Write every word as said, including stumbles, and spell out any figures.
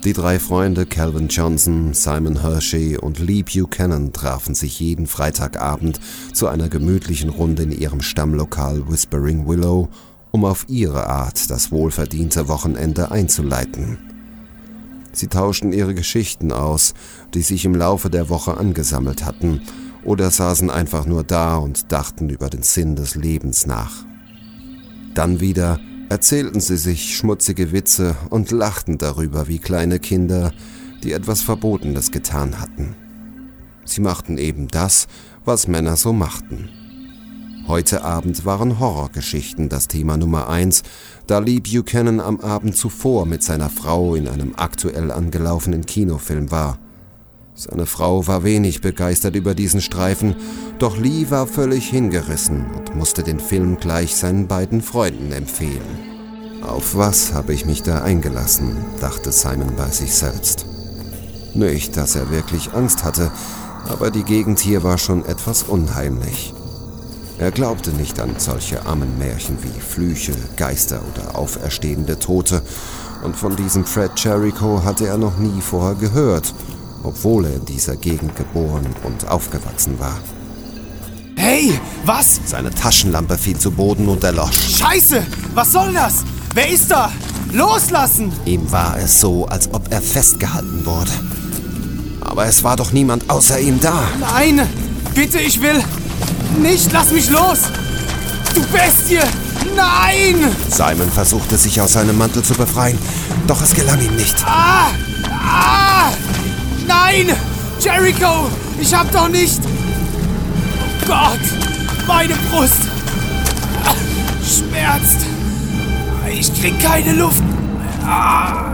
Die drei Freunde Calvin Johnson, Simon Hershey und Lee Buchanan trafen sich jeden Freitagabend zu einer gemütlichen Runde in ihrem Stammlokal Whispering Willow, um auf ihre Art das wohlverdiente Wochenende einzuleiten. Sie tauschten ihre Geschichten aus, die sich im Laufe der Woche angesammelt hatten, oder saßen einfach nur da und dachten über den Sinn des Lebens nach. Dann wieder erzählten sie sich schmutzige Witze und lachten darüber wie kleine Kinder, die etwas Verbotenes getan hatten. Sie machten eben das, was Männer so machten. Heute Abend waren Horrorgeschichten das Thema Nummer eins, da Lee Buchanan am Abend zuvor mit seiner Frau in einem aktuell angelaufenen Kinofilm war. Seine Frau war wenig begeistert über diesen Streifen, doch Lee war völlig hingerissen und musste den Film gleich seinen beiden Freunden empfehlen. Auf was habe ich mich da eingelassen, dachte Simon bei sich selbst. Nicht, dass er wirklich Angst hatte, aber die Gegend hier war schon etwas unheimlich. Er glaubte nicht an solche Ammenmärchen wie Flüche, Geister oder auferstehende Tote, und von diesem Fred Jericho hatte er noch nie vorher gehört, obwohl er in dieser Gegend geboren und aufgewachsen war. Hey, was? Seine Taschenlampe fiel zu Boden und erlosch. Scheiße, was soll das? Wer ist da? Loslassen! Ihm war es so, als ob er festgehalten wurde. Aber es war doch niemand außer ihm da. Nein, bitte, ich will nicht, lass mich los! Du Bestie! Nein! Simon versuchte sich aus seinem Mantel zu befreien, doch es gelang ihm nicht. Ah! Ah! Nein! Jericho! Ich hab doch nicht... Oh Gott! Meine Brust! Schmerzt! Ich krieg keine Luft! Ah!